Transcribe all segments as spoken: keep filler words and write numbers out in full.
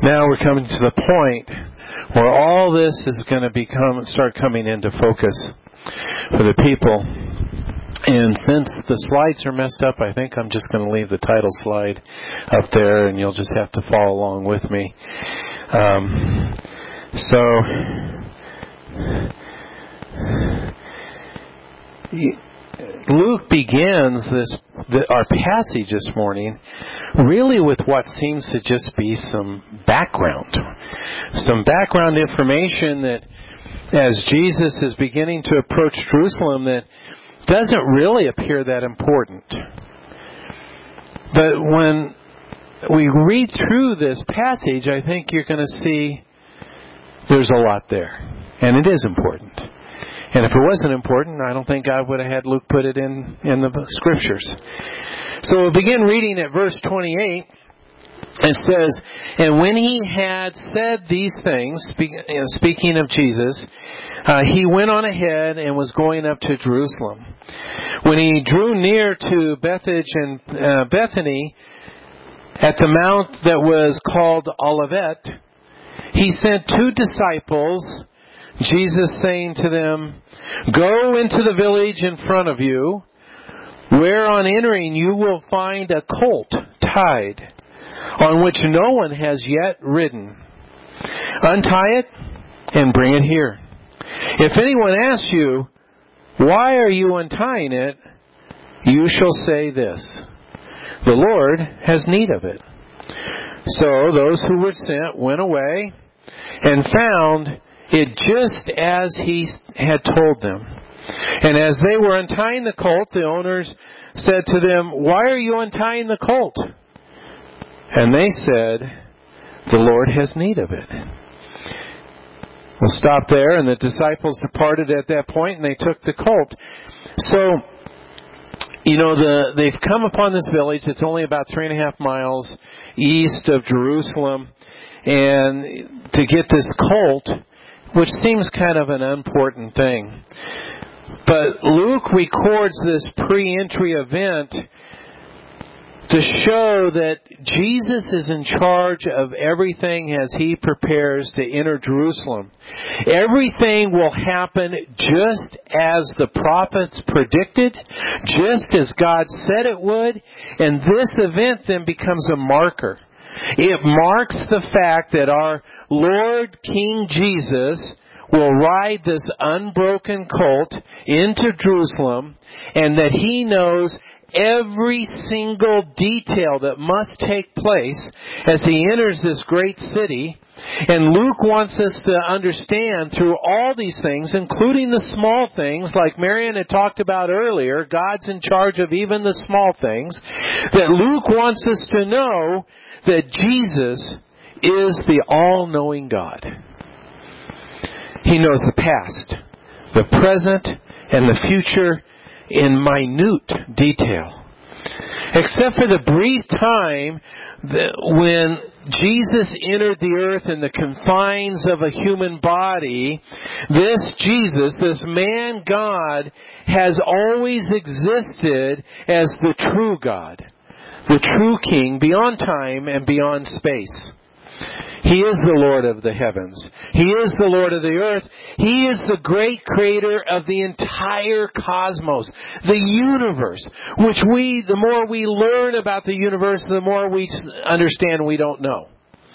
Now we're coming to the point where all this is going to become start coming into focus for the people. And since the slides are messed up, I think I'm just going to leave the title slide up there, and you'll just have to follow along with me. Um, so, Luke begins this the, our passage this morning really with what seems to just be some background. Some background information that as Jesus is beginning to approach Jerusalem that doesn't really appear that important. But when we read through this passage, I think you're going to see there's a lot there. And it is important. And if it wasn't important, I don't think God would have had Luke put it in, in the Scriptures. So we'll begin reading at verse twenty-eight. It says, "And when he had said these things," speaking of Jesus, uh, "he went on ahead and was going up to Jerusalem. When he drew near to Bethphage and uh, Bethany, at the mount that was called Olivet, he sent two disciples, Jesus saying to them, 'Go into the village in front of you, where on entering you will find a colt tied, on which no one has yet ridden. Untie it and bring it here. If anyone asks you, why are you untying it? You shall say this, the Lord has need of it.' So those who were sent went away and found it just as he had told them. And as they were untying the colt, the owners said to them, 'Why are you untying the colt?' And they said, 'The Lord has need of it.' We'll stop there. And the disciples departed at that point, and they took the colt." So, you know, the they've come upon this village. It's only about three and a half miles east of Jerusalem. And to get this colt, which seems kind of an unimportant thing. But Luke records this pre-entry event to show that Jesus is in charge of everything as he prepares to enter Jerusalem. Everything will happen just as the prophets predicted, just as God said it would, and this event then becomes a marker. It marks the fact that our Lord King Jesus will ride this unbroken colt into Jerusalem, and that he knows every single detail that must take place as he enters this great city. And Luke wants us to understand through all these things, including the small things, like Marian had talked about earlier, God's in charge of even the small things, that Luke wants us to know that Jesus is the all-knowing God. He knows the past, the present, and the future in minute detail. Except for the brief time that when Jesus entered the earth in the confines of a human body, this Jesus, this man God, has always existed as the true God, the true King beyond time and beyond space. He is the Lord of the heavens. He is the Lord of the earth. He is the great creator of the entire cosmos, the universe, which we, the more we learn about the universe, the more we understand we don't know.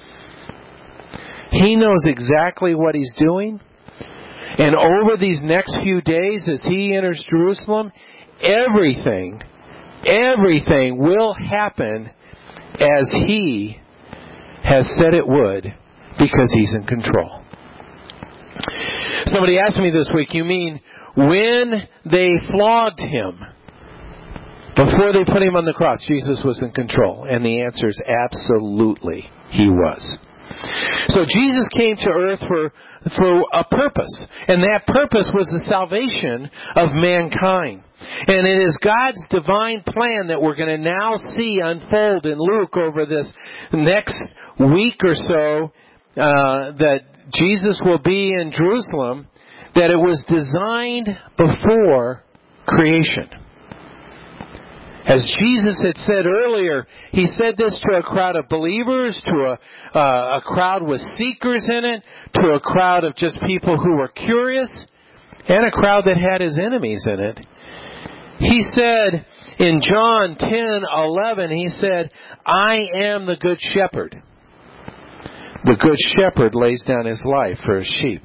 He knows exactly what He's doing. And over these next few days, as He enters Jerusalem, everything, everything will happen as He has said it would, because He's in control. Somebody asked me this week, you mean when they flogged Him, before they put Him on the cross, Jesus was in control? And the answer is absolutely, He was. So Jesus came to earth for, for a purpose. And that purpose was the salvation of mankind. And it is God's divine plan that we're going to now see unfold in Luke over this next week or so uh, that Jesus will be in Jerusalem, that it was designed before creation. As Jesus had said earlier, He said this to a crowd of believers, to a, uh, a crowd with seekers in it, to a crowd of just people who were curious, and a crowd that had His enemies in it. He said in John ten eleven, He said, I am the good shepherd. The good shepherd lays down his life for his sheep.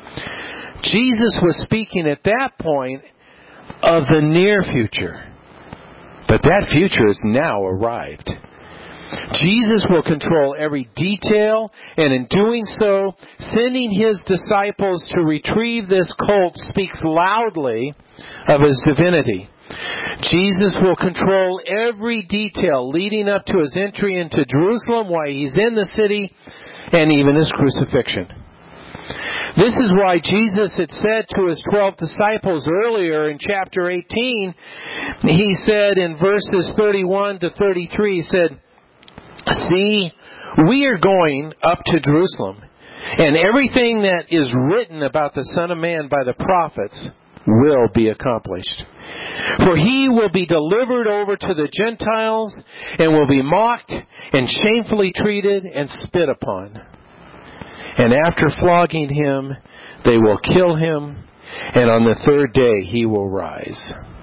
Jesus was speaking at that point of the near future. But that future has now arrived. Jesus will control every detail, and in doing so, sending His disciples to retrieve this colt speaks loudly of His divinity. Jesus will control every detail leading up to His entry into Jerusalem, while He's in the city, and even His crucifixion. This is why Jesus had said to His twelve disciples earlier in chapter eighteen, He said in verses thirty-one to thirty-three, He said, see, we are going up to Jerusalem, and everything that is written about the Son of Man by the prophets will be accomplished. For He will be delivered over to the Gentiles, and will be mocked, and shamefully treated, and spit upon. And after flogging Him, they will kill Him, and on the third day He will rise.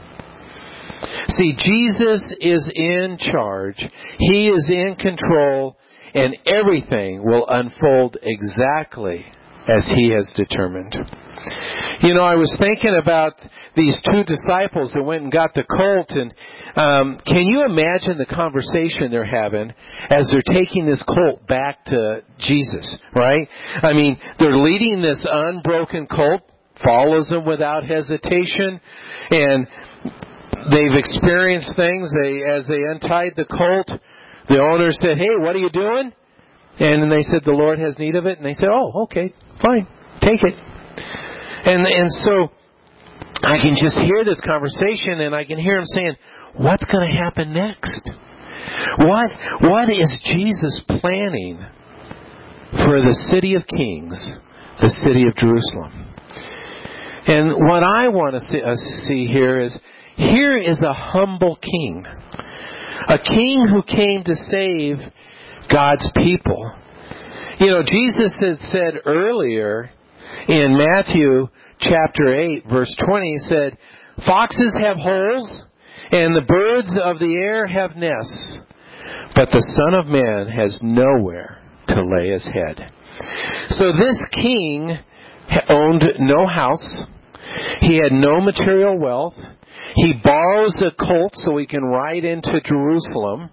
See, Jesus is in charge. He is in control, and everything will unfold exactly as He has determined. You know, I was thinking about these two disciples that went and got the colt, and um, can you imagine the conversation they're having as they're taking this colt back to Jesus, right? I mean, they're leading this unbroken colt, follows them without hesitation, and they've experienced things. They, as they untied the colt, the owner said, hey, what are you doing? And then they said, the Lord has need of it. And they said, oh, okay, fine, take it. And and so I can just hear this conversation, and I can hear them saying, what's going to happen next? What What is Jesus planning for the city of kings, the city of Jerusalem? And what I want to see, uh, see here is, here is a humble king. A king who came to save God's people. You know, Jesus had said earlier in Matthew chapter eight, verse twenty, He said, foxes have holes, and the birds of the air have nests, but the Son of Man has nowhere to lay His head. So this king owned no house. He had no material wealth. He borrows a colt so he can ride into Jerusalem.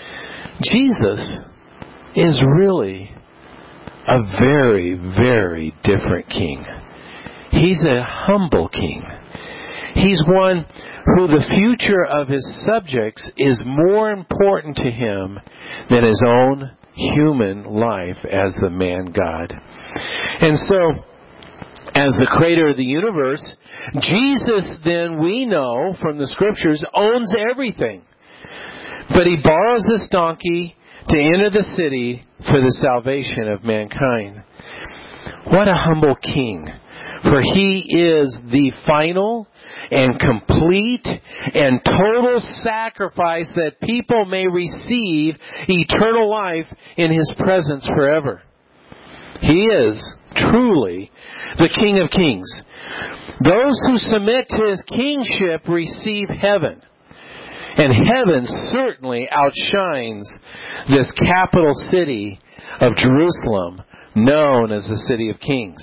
Jesus is really a very, very different king. He's a humble king. He's one who the future of His subjects is more important to Him than His own human life as the man God. And so, as the creator of the universe, Jesus, then we know from the Scriptures, owns everything. But He borrows this donkey to enter the city for the salvation of mankind. What a humble king. For He is the final and complete and total sacrifice that people may receive eternal life in His presence forever. He is truly the King of Kings. Those who submit to His kingship receive heaven. And heaven certainly outshines this capital city of Jerusalem, known as the City of Kings.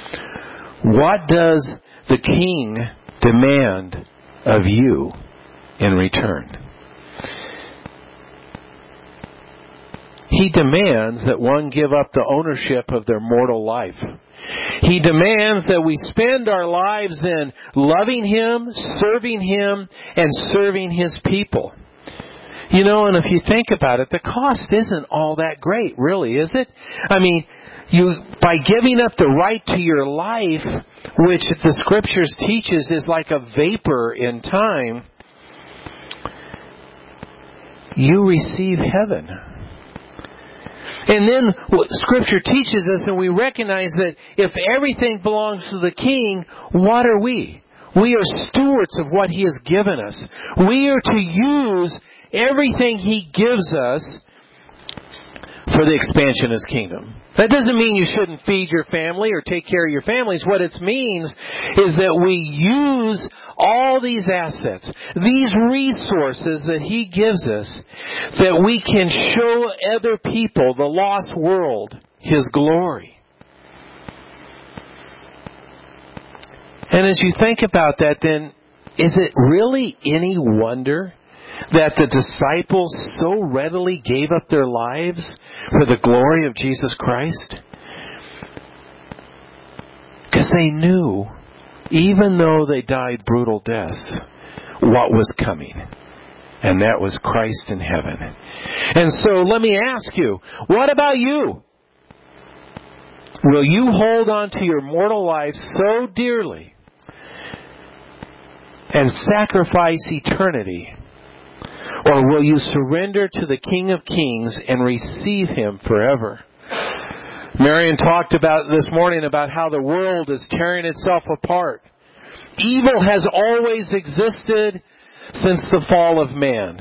What does the King demand of you in return? He demands that one give up the ownership of their mortal life. He demands that we spend our lives in loving Him, serving Him, and serving His people. You know, and if you think about it, the cost isn't all that great, really, is it? I mean, you by giving up the right to your life, which the Scriptures teaches is like a vapor in time, you receive heaven. And then Scripture teaches us, and we recognize that if everything belongs to the King, what are we? We are stewards of what He has given us. We are to use everything He gives us for the expansion of His kingdom. That doesn't mean you shouldn't feed your family or take care of your families. What it means is that we use all these assets, these resources that He gives us, that we can show other people, the lost world, His glory. And as you think about that, then, is it really any wonder that the disciples so readily gave up their lives for the glory of Jesus Christ? Because they knew, even though they died brutal deaths, what was coming. And that was Christ in heaven. And so let me ask you, what about you? Will you hold on to your mortal life so dearly and sacrifice eternity? Or will you surrender to the King of Kings and receive Him forever? Marion talked about this morning about how the world is tearing itself apart. Evil has always existed since the fall of man.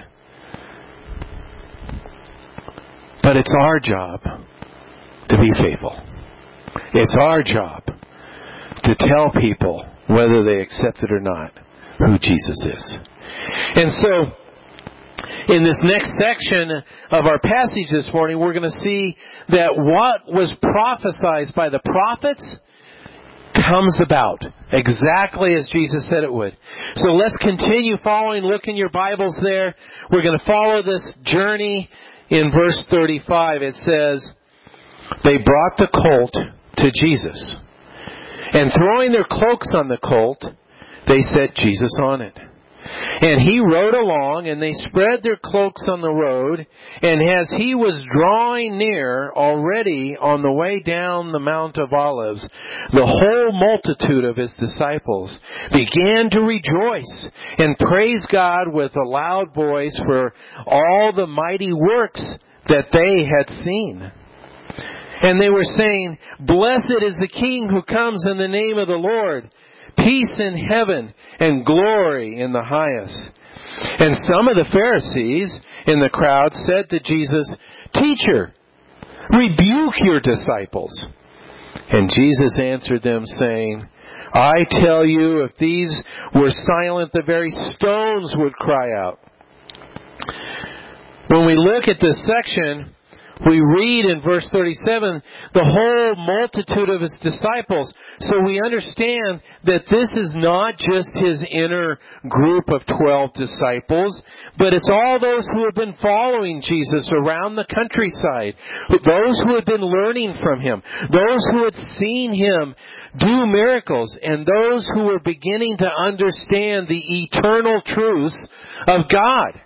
But it's our job to be faithful. It's our job to tell people, whether they accept it or not, who Jesus is. And so, in this next section of our passage this morning, we're going to see that what was prophesied by the prophets comes about exactly as Jesus said it would. So let's continue following. Look in your Bibles there. We're going to follow this journey in verse thirty-five. It says, they brought the colt to Jesus, and throwing their cloaks on the colt, they set Jesus on it. And He rode along, and they spread their cloaks on the road. And as He was drawing near, already on the way down the Mount of Olives, the whole multitude of His disciples began to rejoice and praise God with a loud voice for all the mighty works that they had seen. And they were saying, "Blessed is the King who comes in the name of the Lord. Peace in heaven and glory in the highest." And some of the Pharisees in the crowd said to Jesus, "Teacher, rebuke your disciples." And Jesus answered them, saying, "I tell you, if these were silent, the very stones would cry out." When we look at this section, we read in verse thirty-seven, the whole multitude of His disciples. So we understand that this is not just His inner group of twelve disciples, but it's all those who have been following Jesus around the countryside, those who have been learning from Him, those who had seen Him do miracles, and those who were beginning to understand the eternal truths of God.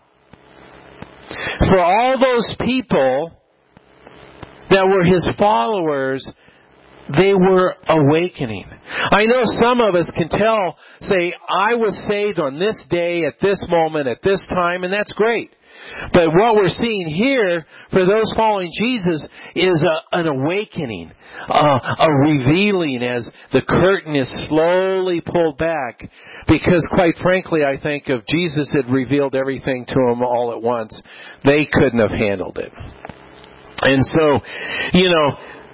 For all those people that were His followers, they were awakening. I know some of us can tell, say, I was saved on this day, at this moment, at this time, and that's great. But what we're seeing here, for those following Jesus, is a, an awakening, uh, a revealing as the curtain is slowly pulled back. Because quite frankly, I think if Jesus had revealed everything to them all at once, they couldn't have handled it. And so, you know,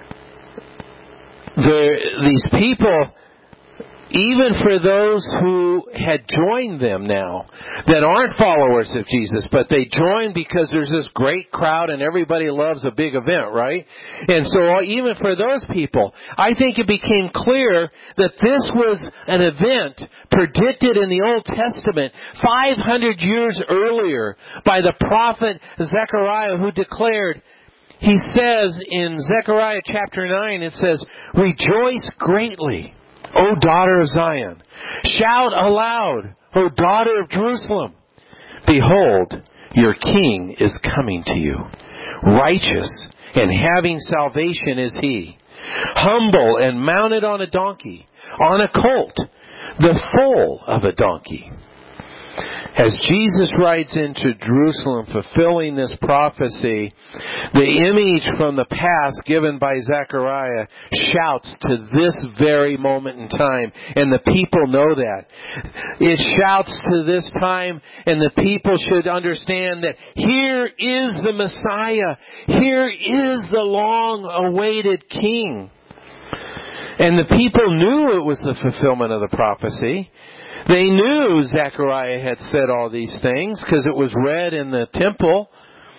the, these people, even for those who had joined them now, that aren't followers of Jesus, but they joined because there's this great crowd and everybody loves a big event, right? And so even for those people, I think it became clear that this was an event predicted in the Old Testament five hundred years earlier by the prophet Zechariah, who declared, he says in Zechariah chapter nine, it says, "Rejoice greatly, O daughter of Zion. Shout aloud, O daughter of Jerusalem. Behold, your king is coming to you. Righteous and having salvation is He. Humble and mounted on a donkey, on a colt, the foal of a donkey." As Jesus rides into Jerusalem fulfilling this prophecy, the image from the past given by Zechariah shouts to this very moment in time, and the people know that. It shouts to this time, and the people should understand that here is the Messiah. Here is the long-awaited King. And the people knew it was the fulfillment of the prophecy. They knew Zechariah had said all these things because it was read in the temple.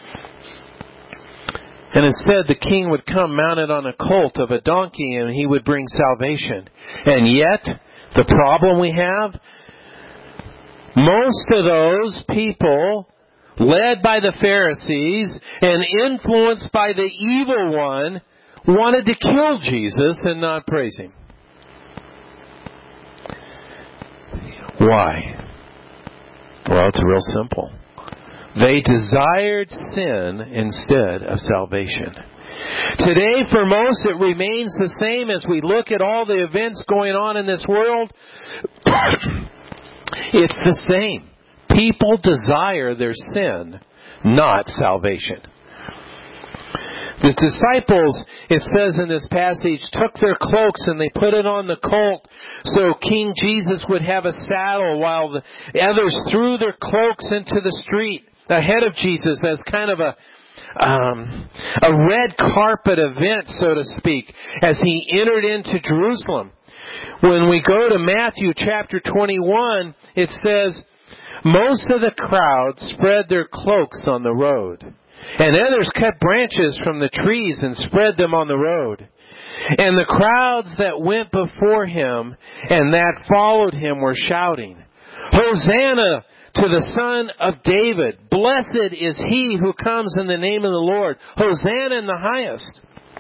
And instead the king would come mounted on a colt of a donkey and he would bring salvation. And yet, the problem we have, most of those people, led by the Pharisees and influenced by the evil one, wanted to kill Jesus and not praise Him. Why? Well, it's real simple. They desired sin instead of salvation. Today, for most, it remains the same as we look at all the events going on in this world. It's the same. People desire their sin, not salvation. The disciples, it says in this passage, took their cloaks and they put it on the colt so King Jesus would have a saddle, while the others threw their cloaks into the street ahead of Jesus as kind of a um, a red carpet event, so to speak, as He entered into Jerusalem. When we go to Matthew chapter twenty-one, it says, most of the crowd spread their cloaks on the road, and others cut branches from the trees and spread them on the road. And the crowds that went before Him and that followed Him were shouting, Hosanna to the Son of David! Blessed is He who comes in the name of the Lord! Hosanna in the highest!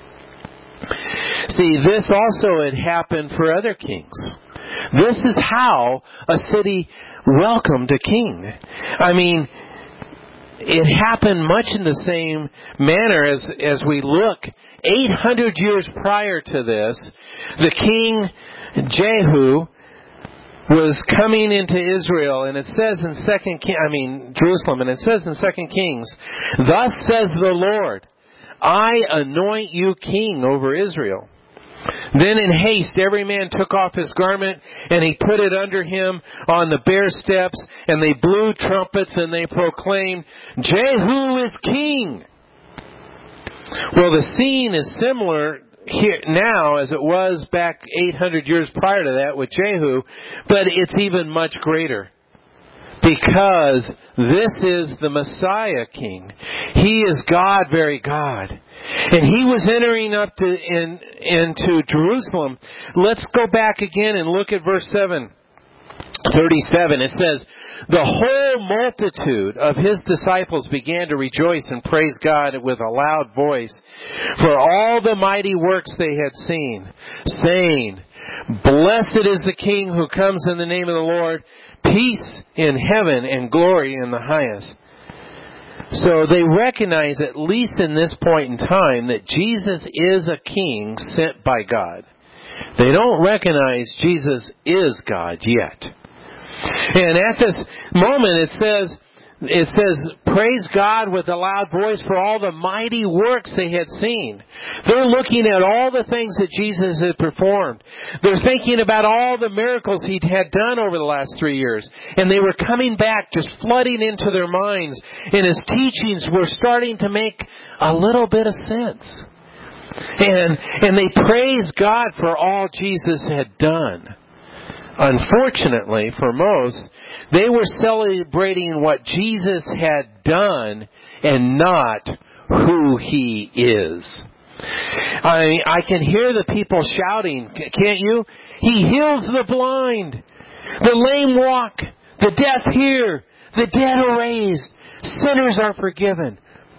See, this also had happened for other kings. This is how a city welcomed a king. I mean, it happened much in the same manner as, as we look. eight hundred years prior to this, the king Jehu was coming into Israel, and it says in Second King, I mean Jerusalem, and it says in Second Kings, thus says the Lord, I anoint you king over Israel. Then in haste every man took off his garment, and he put it under him on the bare steps, and they blew trumpets, and they proclaimed, Jehu is king. Well, the scene is similar here now as it was back eight hundred years prior to that with Jehu, but it's even much greater. Because this is the Messiah King. He is God, very God. And He was entering up to, in, into Jerusalem. Let's go back again and look at verse seven thirty-seven. It says, the whole multitude of His disciples began to rejoice and praise God with a loud voice for all the mighty works they had seen, saying, blessed is the King who comes in the name of the Lord, peace in heaven and glory in the highest. So they recognize, at least in this point in time, that Jesus is a king sent by God. They don't recognize Jesus is God yet. And at this moment it says, it says, praise God with a loud voice for all the mighty works they had seen. They're looking at all the things that Jesus had performed. They're thinking about all the miracles He had done over the last three years. And they were coming back, just flooding into their minds. And His teachings were starting to make a little bit of sense. And, and they praised God for all Jesus had done. Unfortunately, for most, they were celebrating what Jesus had done and not who He is. I, I can hear the people shouting, can't you? He heals the blind, the lame walk, the deaf hear, the dead are raised, sinners are forgiven.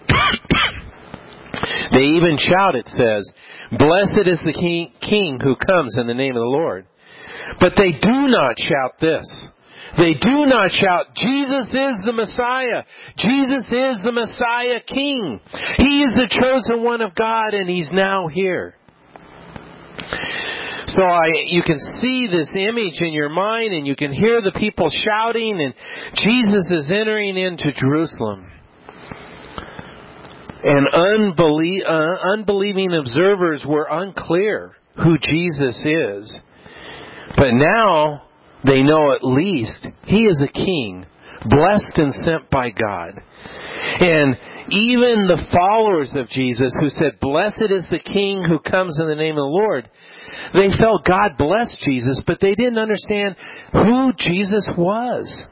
They even shout, it says, blessed is the king, king who comes in the name of the Lord. But they do not shout this. They do not shout, Jesus is the Messiah. Jesus is the Messiah King. He is the chosen one of God, and He's now here. So I, you can see this image in your mind, and you can hear the people shouting, and Jesus is entering into Jerusalem. And unbelie- uh, unbelieving observers were unclear who Jesus is. But now they know at least He is a king, blessed and sent by God. And even the followers of Jesus who said, "Blessed is the King who comes in the name of the Lord," they felt God blessed Jesus, but they didn't understand who Jesus was.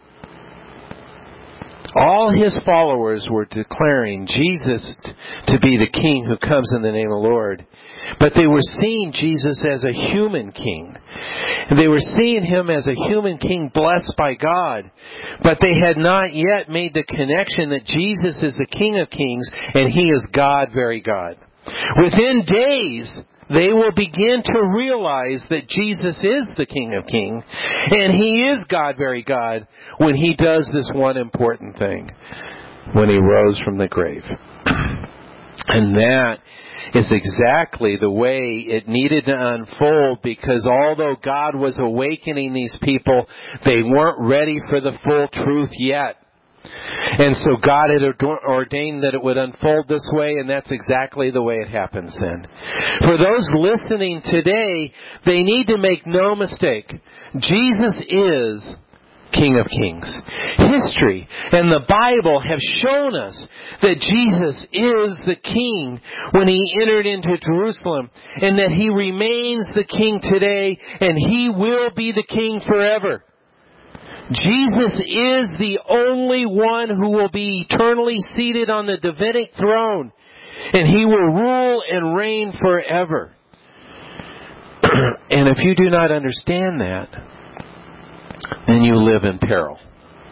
All His followers were declaring Jesus to be the King who comes in the name of the Lord. But they were seeing Jesus as a human king. They were seeing Him as a human king blessed by God. But they had not yet made the connection that Jesus is the King of Kings and He is God, very God. Within days, they will begin to realize that Jesus is the King of Kings and He is God, very God, when He does this one important thing, when He rose from the grave. And that is exactly the way it needed to unfold, because although God was awakening these people, they weren't ready for the full truth yet. And so God had ordained that it would unfold this way, and that's exactly the way it happens then. For those listening today, they need to make no mistake. Jesus is King of Kings. History and the Bible have shown us that Jesus is the King when He entered into Jerusalem, and that He remains the King today, and He will be the King forever. Jesus is the only one who will be eternally seated on the Davidic throne, and He will rule and reign forever. And if you do not understand that, then you live in peril.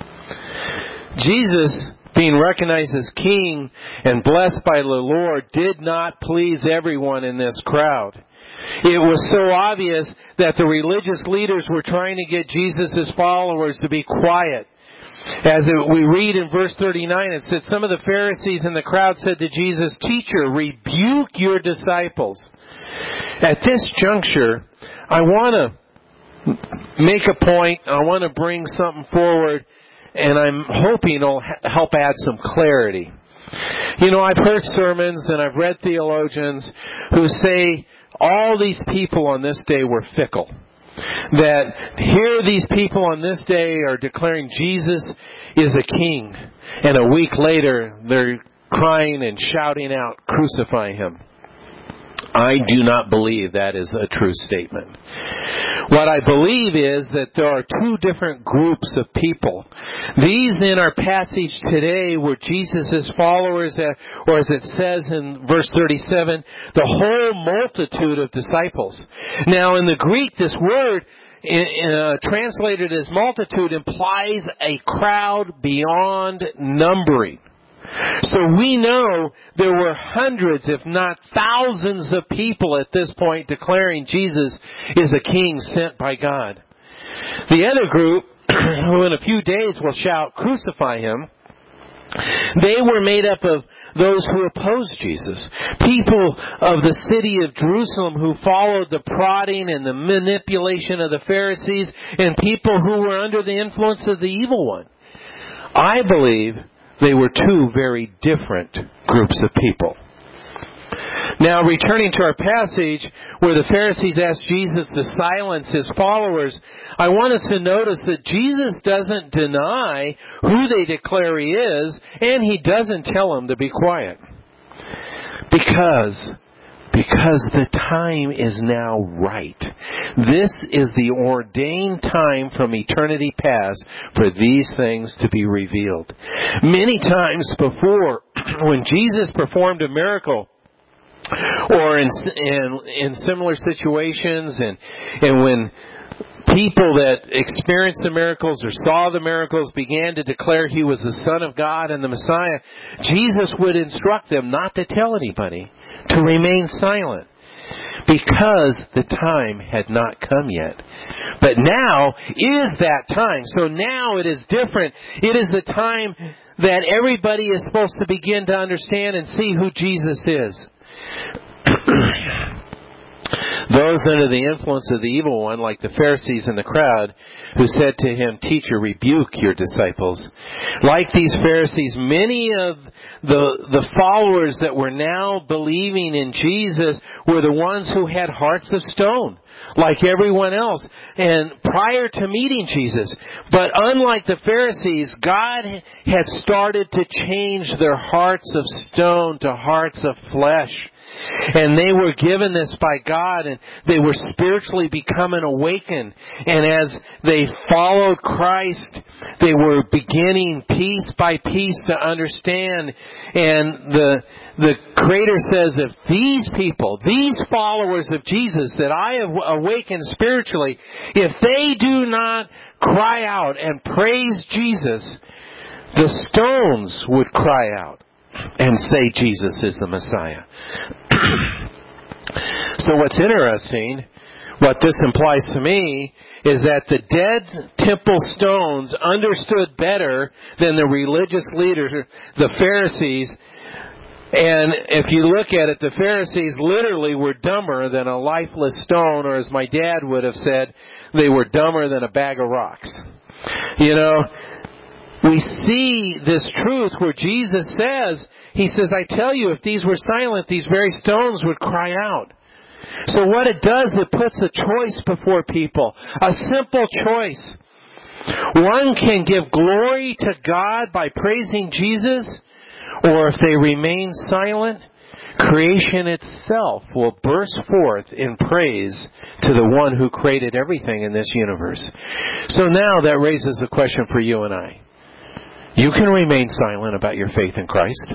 Jesus, being recognized as King and blessed by the Lord, did not please everyone in this crowd. It was so obvious that the religious leaders were trying to get Jesus' followers to be quiet. As it, we read in verse thirty-nine, it says, "Some of the Pharisees in the crowd said to Jesus, 'Teacher, rebuke your disciples.'" At this juncture, I want to make a point. I want to bring something forward, and I'm hoping it'll help add some clarity. You know, I've heard sermons and I've read theologians who say all these people on this day were fickle. That here these people on this day are declaring Jesus is a king, and a week later they're crying and shouting out, "Crucify Him." I do not believe that is a true statement. What I believe is that there are two different groups of people. These in our passage today were Jesus' followers, or as it says in verse thirty-seven, the whole multitude of disciples. Now in the Greek, this word uh, translated as multitude implies a crowd beyond numbering. So we know there were hundreds, if not thousands of people at this point declaring Jesus is a king sent by God. The other group, who in a few days will shout, "Crucify Him," they were made up of those who opposed Jesus. People of the city of Jerusalem who followed the prodding and the manipulation of the Pharisees, and people who were under the influence of the evil one. I believe they were two very different groups of people. Now, returning to our passage where the Pharisees asked Jesus to silence His followers, I want us to notice that Jesus doesn't deny who they declare He is, and He doesn't tell them to be quiet. Because Because the time is now right. This is the ordained time from eternity past for these things to be revealed. Many times before, when Jesus performed a miracle, or in in, in similar situations, and and when people that experienced the miracles or saw the miracles began to declare He was the Son of God and the Messiah, Jesus would instruct them not to tell anybody, to remain silent, because the time had not come yet. But now is that time. So now it is different. It is the time that everybody is supposed to begin to understand and see who Jesus is. those under the influence of the evil one, like the Pharisees in the crowd, who said to him, "Teacher, rebuke your disciples." Like these Pharisees, many of the, the followers that were now believing in Jesus were the ones who had hearts of stone, like everyone else, and prior to meeting Jesus. But unlike the Pharisees, God had started to change their hearts of stone to hearts of flesh. And they were given this by God, and they were spiritually becoming awakened. And as they followed Christ, they were beginning piece by piece to understand. And the the Creator says, if these people, these followers of Jesus that I have awakened spiritually, if they do not cry out and praise Jesus, the stones would cry out and say Jesus is the Messiah. So what's interesting, what this implies to me, is that the dead temple stones understood better than the religious leaders, the Pharisees. And if you look at it, the Pharisees literally were dumber than a lifeless stone, or as my dad would have said, they were dumber than a bag of rocks. You know, we see this truth where Jesus says, He says, I tell you, if these were silent, these very stones would cry out. So what it does, it puts a choice before people. A simple choice. One can give glory to God by praising Jesus, or if they remain silent, creation itself will burst forth in praise to the one who created everything in this universe. So now that raises a question for you and I. You can remain silent about your faith in Christ.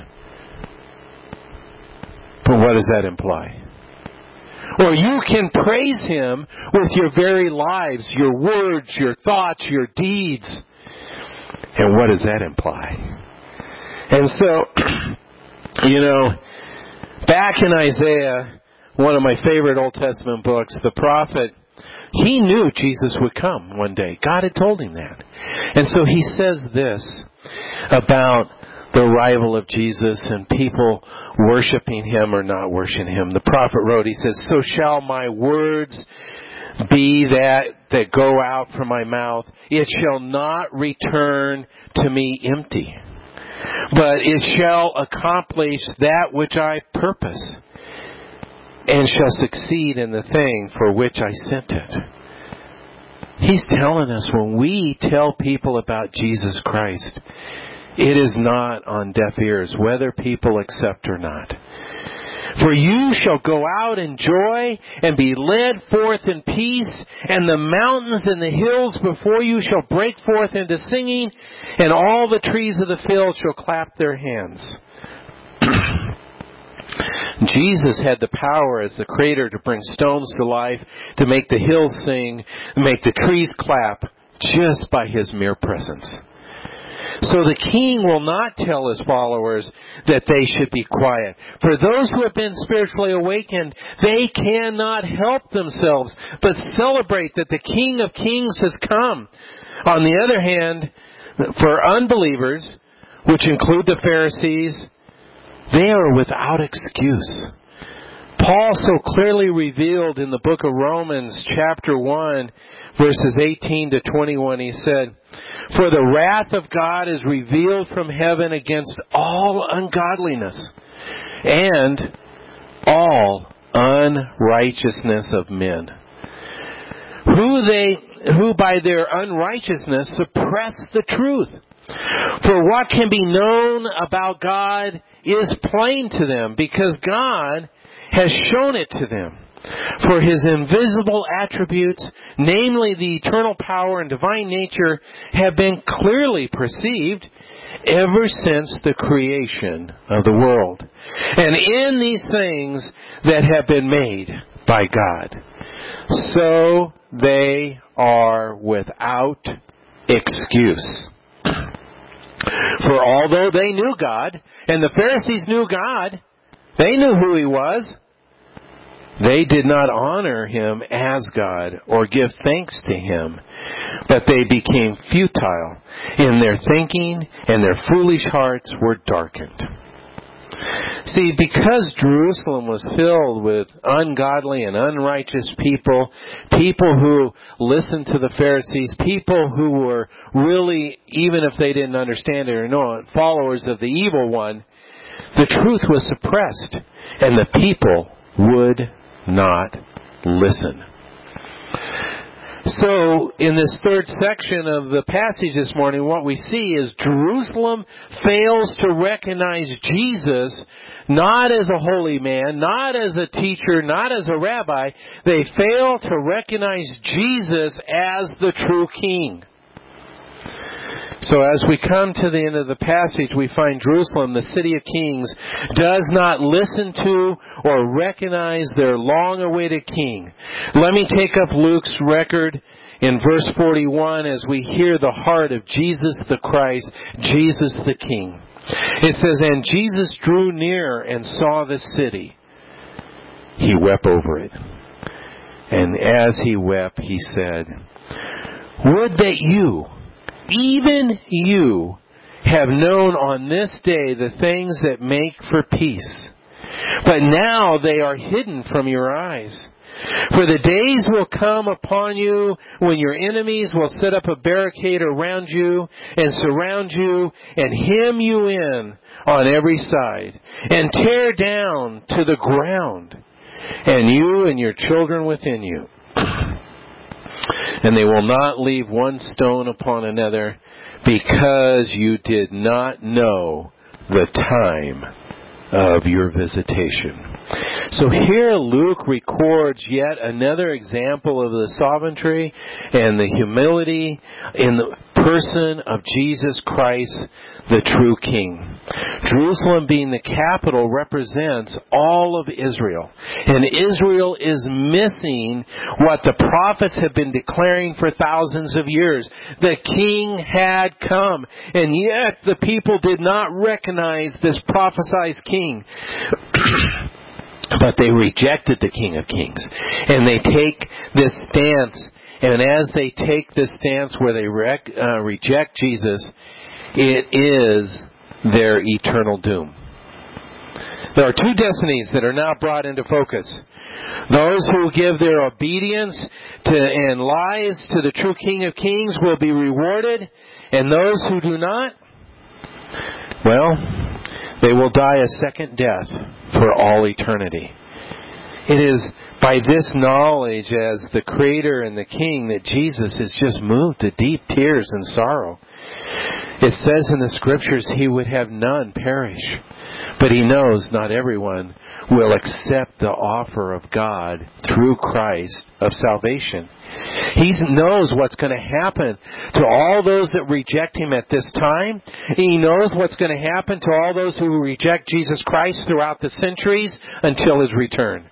But what does that imply? Or you can praise Him with your very lives, your words, your thoughts, your deeds. And what does that imply? And so, you know, back in Isaiah, one of my favorite Old Testament books, the prophet, he knew Jesus would come one day. God had told him that. And so he says this about the arrival of Jesus and people worshiping Him or not worshiping Him. The prophet wrote, he says, so shall my words be that that go out from my mouth. It shall not return to me empty, but it shall accomplish that which I purpose, and shall succeed in the thing for which I sent it. He's telling us when we tell people about Jesus Christ, it is not on deaf ears, whether people accept or not. For you shall go out in joy and be led forth in peace, and the mountains and the hills before you shall break forth into singing, and all the trees of the field shall clap their hands. Jesus had the power as the Creator to bring stones to life, to make the hills sing, to make the trees clap, just by His mere presence. So the King will not tell His followers that they should be quiet. For those who have been spiritually awakened, they cannot help themselves but celebrate that the King of Kings has come. On the other hand, for unbelievers, which include the Pharisees, they are without excuse. Paul so clearly revealed in the book of Romans chapter one, verses eighteen to twenty-one, he said, for the wrath of God is revealed from heaven against all ungodliness and all unrighteousness of men, who they who by their unrighteousness suppress the truth. For what can be known about God is plain to them, because God has shown it to them. For His invisible attributes, namely the eternal power and divine nature, have been clearly perceived ever since the creation of the world, and in these things that have been made by God. So they are without excuse. For although they knew God, and the Pharisees knew God, they knew who He was, they did not honor Him as God or give thanks to Him, but they became futile in their thinking, and their foolish hearts were darkened. See, because Jerusalem was filled with ungodly and unrighteous people, people who listened to the Pharisees, people who were really, even if they didn't understand it or know it, followers of the evil one, the truth was suppressed, and the people would not listen. So, in this third section of the passage this morning, what we see is Jerusalem fails to recognize Jesus not as a holy man, not as a teacher, not as a rabbi. They fail to recognize Jesus as the true king. So as we come to the end of the passage, we find Jerusalem, the city of kings, does not listen to or recognize their long-awaited king. Let me take up Luke's record in verse forty-one as we hear the heart of Jesus the Christ, Jesus the King. It says, "And Jesus drew near and saw the city. He wept over it. And as he wept, he said, 'Would that you, even you, have known on this day the things that make for peace. But now they are hidden from your eyes. For the days will come upon you when your enemies will set up a barricade around you and surround you and hem you in on every side and tear down to the ground, and you and your children within you. And they will not leave one stone upon another, because you did not know the time of your visitation.'" So here Luke records yet another example of the sovereignty and the humility in the person of Jesus Christ, the true King. Jerusalem, being the capital, represents all of Israel. And Israel is missing what the prophets have been declaring for thousands of years. The King had come, and yet the people did not recognize this prophesied King. But they rejected the King of Kings. And they take this stance, and as they take this stance where they rec- uh, reject Jesus, it is their eternal doom. There are two destinies that are now brought into focus. Those who give their obedience to and lives to the true King of Kings will be rewarded, and those who do not, well, they will die a second death for all eternity. It is by this knowledge as the Creator and the King that Jesus is just moved to deep tears and sorrow. It says in the Scriptures He would have none perish. But He knows not everyone will accept the offer of God through Christ of salvation. He knows what's going to happen to all those that reject Him at this time. He knows what's going to happen to all those who reject Jesus Christ throughout the centuries until His return.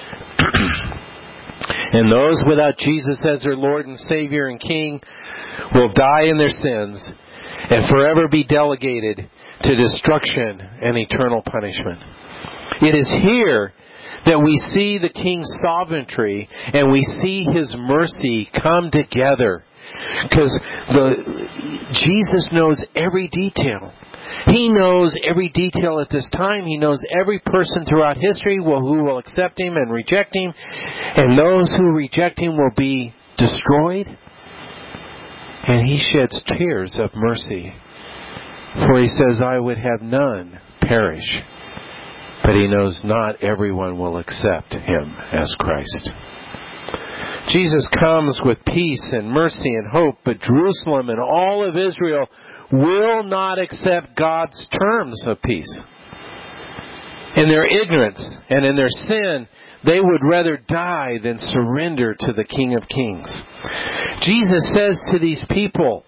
And those without Jesus as their Lord and Savior and King will die in their sins and forever be delegated to destruction and eternal punishment. It is here that we see the King's sovereignty and we see His mercy come together. Because the Jesus knows every detail. He knows every detail at this time. He knows every person throughout history will, who will accept Him and reject Him. And those who reject Him will be destroyed. And He sheds tears of mercy. For He says, "I would have none perish." But He knows not everyone will accept Him as Christ. Jesus comes with peace and mercy and hope, but Jerusalem and all of Israel will not accept God's terms of peace. In their ignorance and in their sin, they would rather die than surrender to the King of Kings. Jesus says to these people,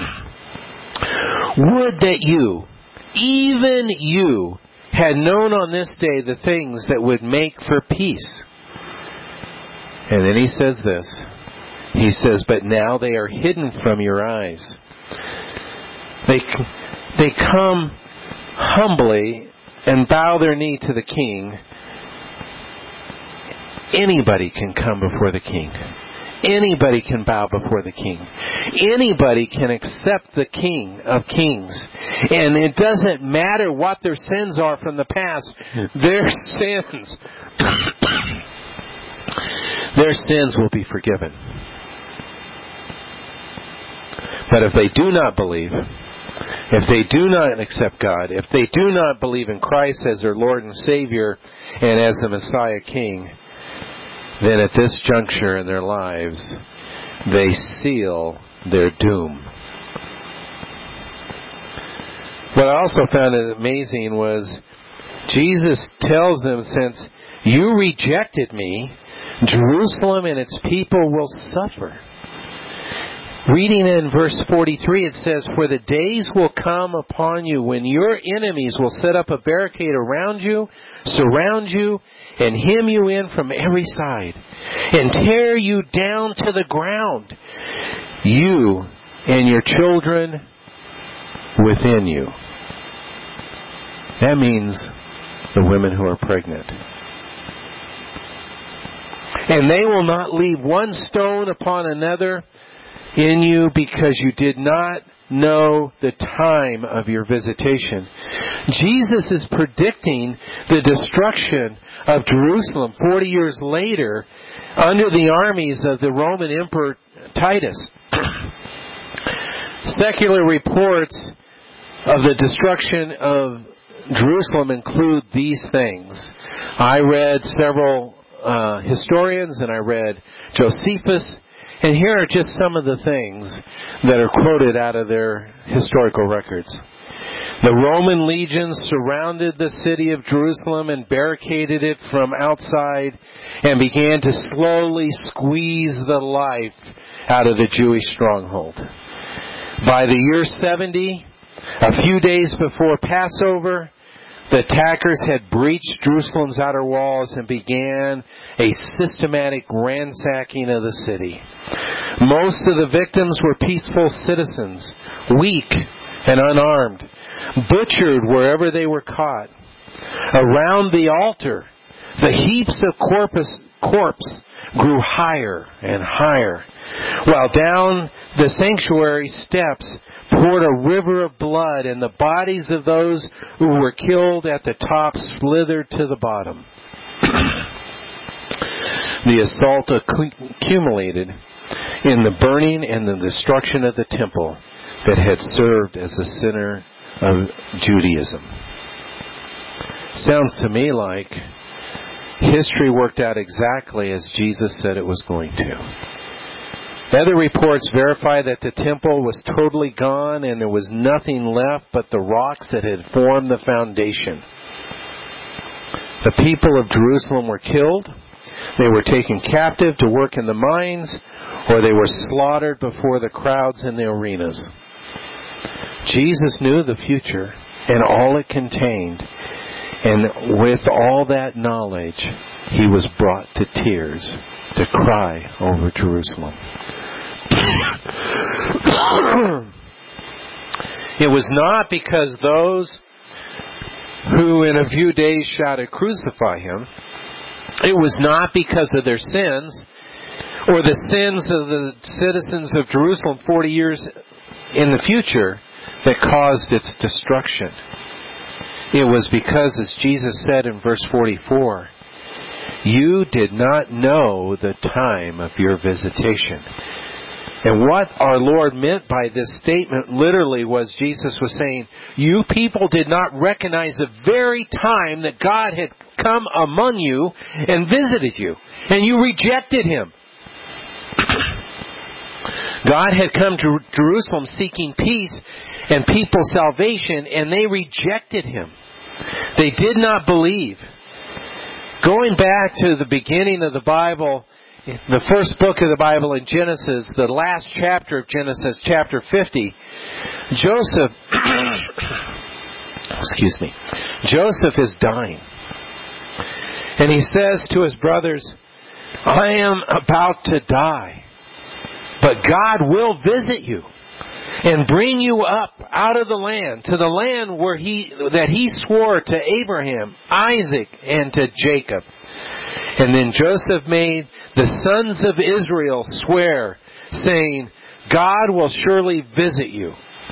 "Would that you, even you, had known on this day the things that would make for peace." And then He says this. He says, "But now they are hidden from your eyes." They, they come humbly and bow their knee to the King. Anybody can come before the King. Anybody can bow before the King. Anybody can accept the King of Kings. And it doesn't matter what their sins are from the past. Their sins, their sins will be forgiven. But if they do not believe, if they do not accept God, if they do not believe in Christ as their Lord and Savior and as the Messiah King, then at this juncture in their lives, they seal their doom. What I also found amazing was Jesus tells them, since you rejected me, Jerusalem and its people will suffer. Reading in verse forty-three, it says, for the days will come upon you when your enemies will set up a barricade around you, surround you, and hem you in from every side, and tear you down to the ground, you and your children within you. That means the women who are pregnant. And they will not leave one stone upon another in you, because you did not know the time of your visitation. Jesus is predicting the destruction of Jerusalem forty years later under the armies of the Roman Emperor Titus. Secular reports of the destruction of Jerusalem include these things. I read several uh, historians, and I read Josephus. And here are just some of the things that are quoted out of their historical records. The Roman legions surrounded the city of Jerusalem and barricaded it from outside and began to slowly squeeze the life out of the Jewish stronghold. By the year seventy, a few days before Passover, the attackers had breached Jerusalem's outer walls and began a systematic ransacking of the city. Most of the victims were peaceful citizens, weak and unarmed, butchered wherever they were caught. Around the altar, the heaps of corpus, corpse grew higher and higher, while down the sanctuary steps poured a river of blood, and the bodies of those who were killed at the top slithered to the bottom. The assault accumulated in the burning and the destruction of the temple that had served as the center of Judaism. Sounds to me like history worked out exactly as Jesus said it was going to. Other reports verify that the temple was totally gone and there was nothing left but the rocks that had formed the foundation. The people of Jerusalem were killed. They were taken captive to work in the mines, or they were slaughtered before the crowds in the arenas. Jesus knew the future and all it contained, and with all that knowledge, he was brought to tears to cry over Jerusalem. It was not because those who in a few days shouted, "Crucify him," it was not because of their sins or the sins of the citizens of Jerusalem forty years in the future that caused its destruction. It was because, as Jesus said in verse forty-four, you did not know the time of your visitation. And what our Lord meant by this statement literally was Jesus was saying, you people did not recognize the very time that God had come among you and visited you, and you rejected Him. God had come to Jerusalem seeking peace and people's salvation, and they rejected Him. They did not believe. Going back to the beginning of the Bible, the first book of the Bible in Genesis, the last chapter of Genesis, chapter fifty, Joseph, excuse me, Joseph is dying. And he says to his brothers, I am about to die, but God will visit you and bring you up out of the land, to the land where he that He swore to Abraham, Isaac, and to Jacob. And then Joseph made the sons of Israel swear, saying, God will surely visit you.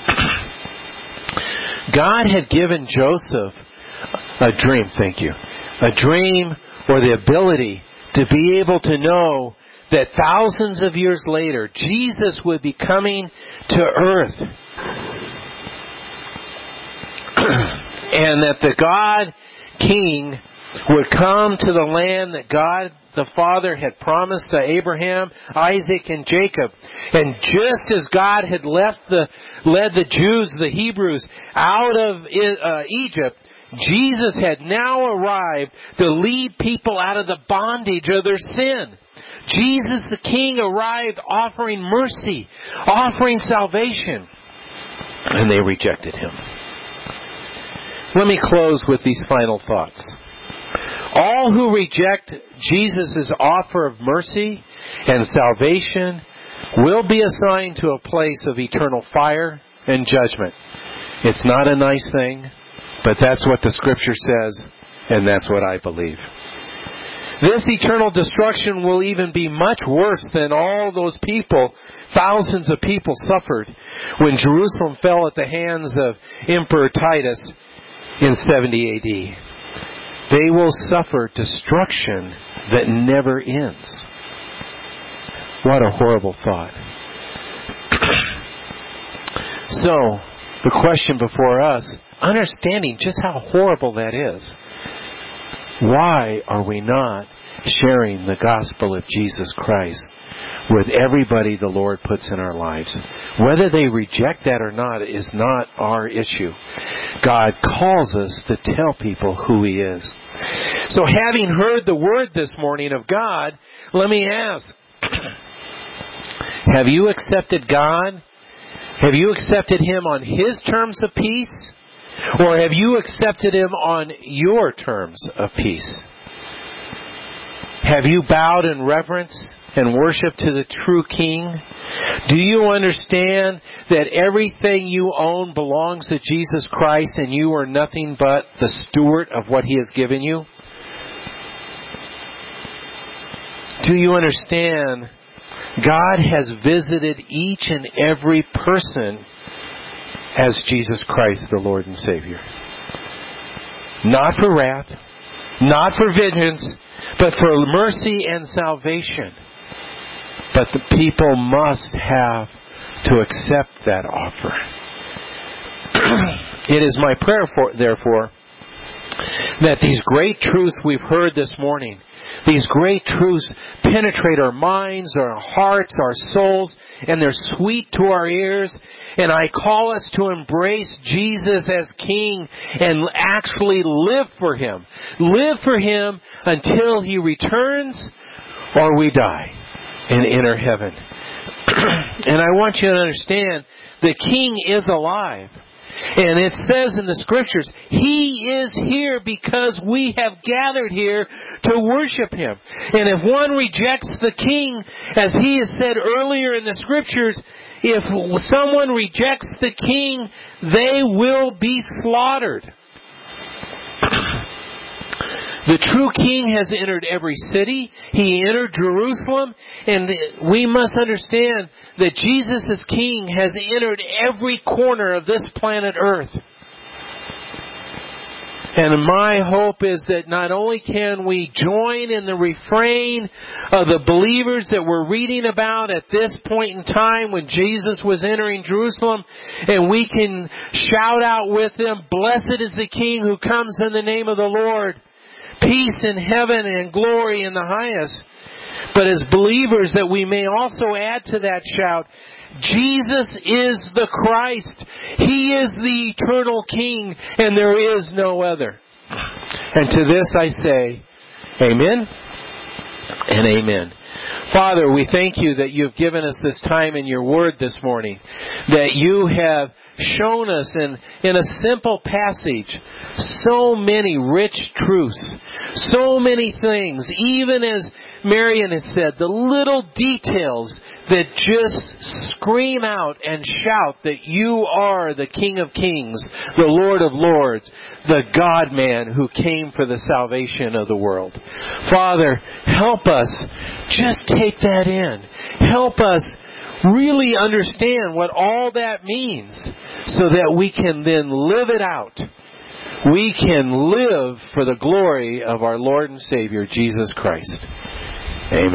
God had given Joseph a dream, thank you, a dream or the ability to be able to know that thousands of years later, Jesus would be coming to earth. And that the God King would come to the land that God the Father had promised to Abraham, Isaac, and Jacob. And just as God had left the, led the Jews, the Hebrews, out of uh, Egypt, Jesus had now arrived to lead people out of the bondage of their sin. Jesus the King arrived offering mercy, offering salvation. And they rejected Him. Let me close with these final thoughts. All who reject Jesus' offer of mercy and salvation will be assigned to a place of eternal fire and judgment. It's not a nice thing, but that's what the Scripture says, and that's what I believe. This eternal destruction will even be much worse than all those people, thousands of people suffered when Jerusalem fell at the hands of Emperor Titus in seventy A D. They will suffer destruction that never ends. What a horrible thought. So, the question before us, understanding just how horrible that is, why are we not sharing the gospel of Jesus Christ with everybody the Lord puts in our lives? Whether they reject that or not is not our issue. God calls us to tell people who He is. So having heard the word this morning of God, let me ask, have you accepted God? Have you accepted Him on His terms of peace? Or have you accepted Him on your terms of peace? Have you bowed in reverence and worship to the true King? Do you understand that everything you own belongs to Jesus Christ and you are nothing but the steward of what He has given you? Do you understand God has visited each and every person as Jesus Christ, the Lord and Savior? Not for wrath, not for vengeance, but for mercy and salvation. But the people must have to accept that offer. It is my prayer, for, therefore, that these great truths we've heard this morning, these great truths penetrate our minds, our hearts, our souls, and they're sweet to our ears. And I call us to embrace Jesus as King and actually live for Him. Live for Him until He returns or we die and enter heaven. And I want you to understand, the King is alive. And it says in the Scriptures, He is here because we have gathered here to worship Him. And if one rejects the King, as He has said earlier in the Scriptures, if someone rejects the King, they will be slaughtered. The true King has entered every city. He entered Jerusalem. And we must understand that Jesus as King has entered every corner of this planet Earth. And my hope is that not only can we join in the refrain of the believers that we're reading about at this point in time when Jesus was entering Jerusalem, and we can shout out with them, "Blessed is the King who comes in the name of the Lord. Peace in heaven and glory in the highest." But as believers, that we may also add to that shout, Jesus is the Christ. He is the eternal King, and there is no other. And to this I say, amen and amen. Father, we thank You that You've given us this time in Your Word this morning, that You have shown us in, in a simple passage so many rich truths, so many things, even as Marian had said, the little details that just scream out and shout that you are the King of Kings, the Lord of Lords, the God-man who came for the salvation of the world. Father, help us just take that in. Help us really understand what all that means so that we can then live it out. We can live for the glory of our Lord and Savior, Jesus Christ. Amen.